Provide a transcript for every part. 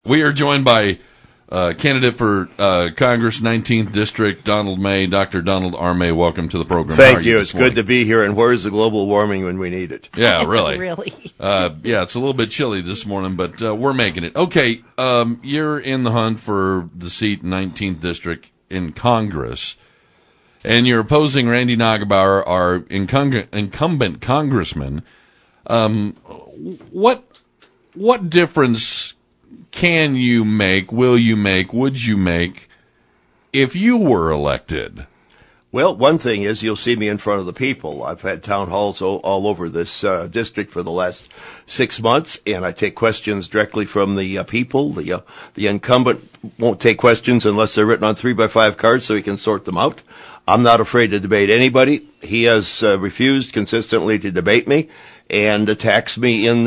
We are joined by candidate for Congress, 19th District, Donald May. Dr. Donald R. May, welcome to the program. Thank you. It's good to be here. And where's the global warming when we need it? Yeah, really. Really. Yeah, it's a little bit chilly this morning, but we're making it. Okay, you're in the hunt for the seat, 19th District in Congress, and you're opposing Randy Neugebauer, our incumbent congressman. What difference can you make, will you make, would you make if you were elected? Well, one thing is you'll see me in front of the people. I've had town halls all over this district for the last 6 months, and I take questions directly from the people. The incumbent won't take questions unless they're written on 3x5 cards so he can sort them out. I'm not afraid to debate anybody. He has refused consistently to debate me and attacks me in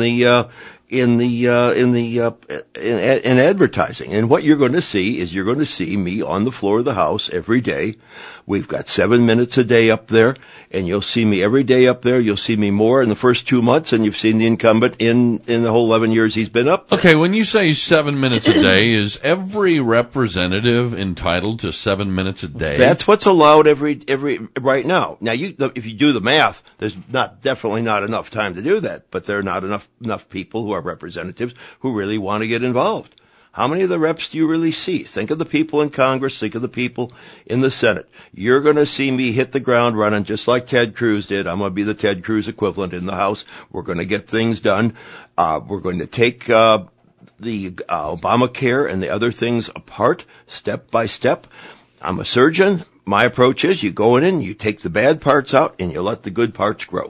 advertising. And what you're going to see is you're going to see me on the floor of the House every day. We've got 7 minutes a day up there, and you'll see me every day up there. You'll see me more in the first 2 months, and you've seen the incumbent in the whole 11 years he's been up there. Okay, when you say 7 minutes a day, is every representative entitled to 7 minutes a day? That's what's allowed every right now. Now, if you do the math, there's definitely not enough time to do that, but there are not enough people who are representatives who really want to get involved. How many of the reps do you really see? Think of the people in Congress. Think of the people in the Senate. You're going to see me hit the ground running just like Ted Cruz did. I'm going to be the Ted Cruz equivalent in the House. We're going to get things done. We're going to take the Obamacare and the other things apart step by step. I'm a surgeon. My approach is you go in, you take the bad parts out, and you let the good parts grow.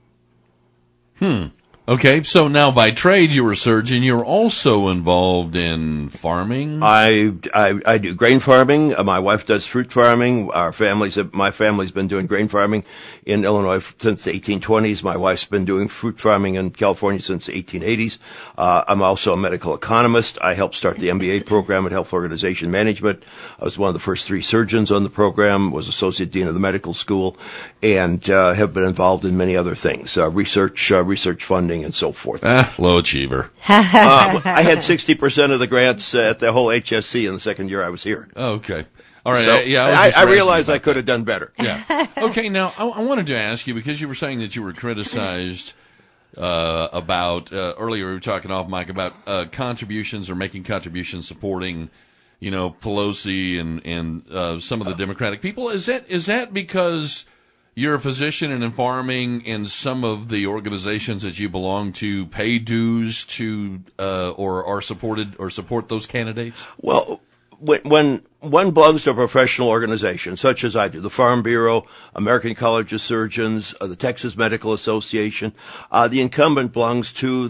Okay, so now by trade you're a surgeon. You're also involved in farming? I do grain farming. My wife does fruit farming. My family's been doing grain farming in Illinois since the 1820s. My wife's been doing fruit farming in California since the 1880s. I'm also a medical economist. I helped start the MBA program at Health Organization Management. I was one of the first 3 surgeons on the program, was associate dean of the medical school, and have been involved in many other things, research funding, and so forth. Low achiever. I had 60% of the grants at the whole HSC in the second year I was here. Okay. All right. So I realized I could that. have done better. Yeah. Okay. Now, I wanted to ask you, because you were saying that you were criticized about, earlier we were talking off mic about contributions or making contributions supporting, Pelosi and some of the Democratic people. Is that because you're a physician and in farming, and some of the organizations that you belong to pay dues to, or are supported or support those candidates? Well, when one belongs to a professional organization, such as I do, the Farm Bureau, American College of Surgeons, the Texas Medical Association, the incumbent belongs to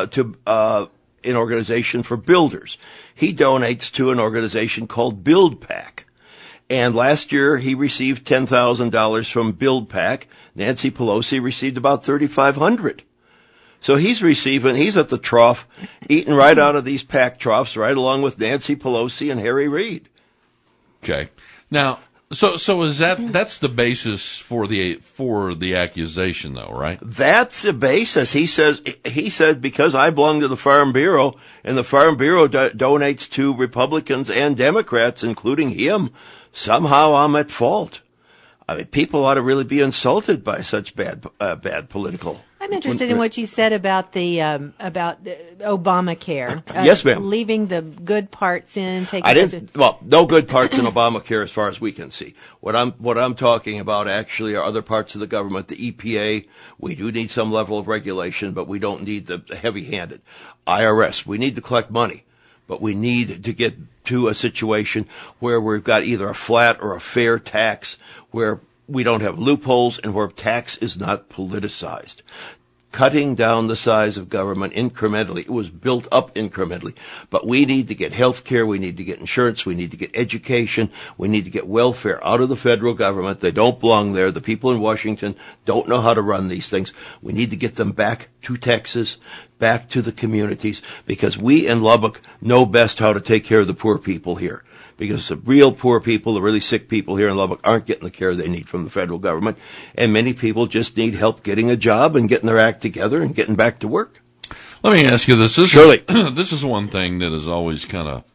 an organization for builders. He donates to an organization called BuildPAC. And last year, he received $10,000 from BuildPAC. Nancy Pelosi received about $3,500. So he's at the trough, eating right out of these PAC troughs, right along with Nancy Pelosi and Harry Reid. Okay. Now, so is that's the basis for the accusation, though, right? That's the basis. He said because I belong to the Farm Bureau, and the Farm Bureau donates to Republicans and Democrats, including him, somehow I'm at fault. I mean, people ought to really be insulted by such bad political. I'm interested in what you said about the about Obamacare. Yes, ma'am. Leaving the good parts in. No good parts in Obamacare as far as we can see. What I'm talking about actually are other parts of the government. The EPA, we do need some level of regulation, but we don't need the heavy-handed. IRS, we need to collect money, but we need to get to a situation where we've got either a flat or a fair tax, where we don't have loopholes, and where tax is not politicized. Cutting down the size of government incrementally. It was built up incrementally. But we need to get health care. We need to get insurance. We need to get education. We need to get welfare out of the federal government. They don't belong there. The people in Washington don't know how to run these things. We need to get them back to Texas, back to the communities, because we in Lubbock know best how to take care of the poor people here. Because the real poor people, the really sick people here in Lubbock aren't getting the care they need from the federal government. And many people just need help getting a job and getting their act together and getting back to work. Let me ask you this. Surely. This is one thing that has always kind of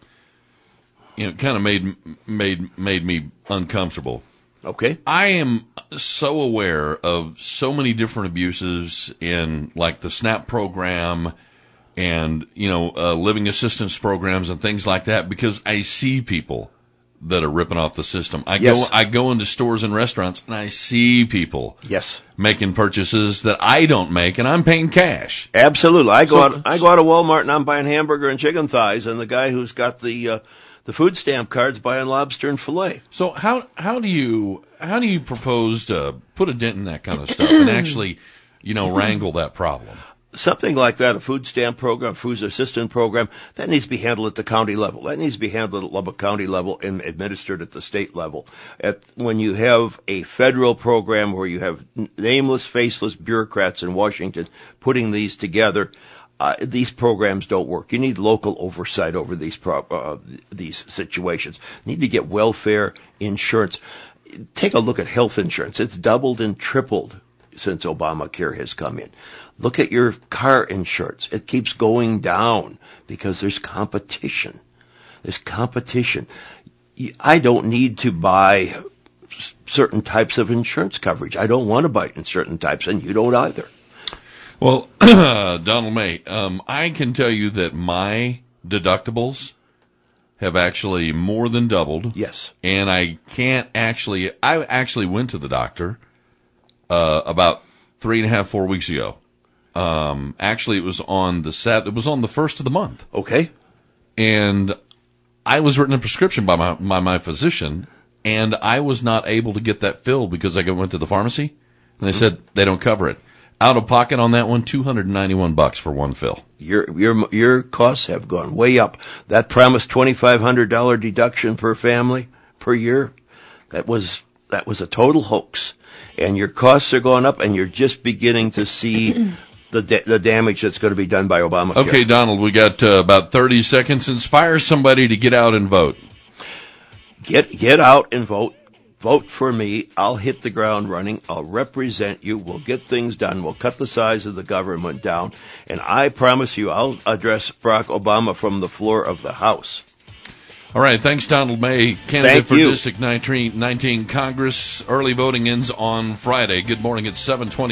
made me uncomfortable. Okay. I am so aware of so many different abuses in, like, the SNAP program and, living assistance programs and things like that, because I see people that are ripping off the system. I go into stores and restaurants and I see people making purchases that I don't make, and I'm paying cash. Absolutely. I go out of Walmart and I'm buying hamburger and chicken thighs, and the guy who's got the food stamp card's buying lobster and filet. So how do you propose to put a dent in that kind of stuff and actually, wrangle that problem? Something like that, a food stamp program, food assistance program, that needs to be handled at the county level. That needs to be handled at Lubbock County level and administered at the state level. When you have a federal program where you have nameless, faceless bureaucrats in Washington putting these together, these programs don't work. You need local oversight over these situations. You need to get welfare insurance. Take a look at health insurance. It's doubled and tripled since Obamacare has come in. Look at your car insurance. It keeps going down because there's competition. There's competition. I don't need to buy certain types of insurance coverage. I don't want to buy certain types, and you don't either. Well, Donald May, I can tell you that my deductibles have actually more than doubled. Yes. And I actually went to the doctor about 3.5, 4 weeks ago. Actually, it was on the first of the month. Okay. And I was written a prescription by my physician, and I was not able to get that filled because I went to the pharmacy, and they said they don't cover it. Out of pocket on that one, $291 for one fill. Your costs have gone way up. That promised $2,500 deduction per family per year, that was a total hoax. And your costs are going up, and you're just beginning to see the damage that's going to be done by Obamacare. Okay, Donald, we got about 30 seconds. Inspire somebody to get out and vote. Get out and vote. Vote for me. I'll hit the ground running. I'll represent you. We'll get things done. We'll cut the size of the government down. And I promise you, I'll address Barack Obama from the floor of the House. All right. Thanks, Donald May, candidate for District 19 Congress. Early voting ends on Friday. Good morning. It's 7:20.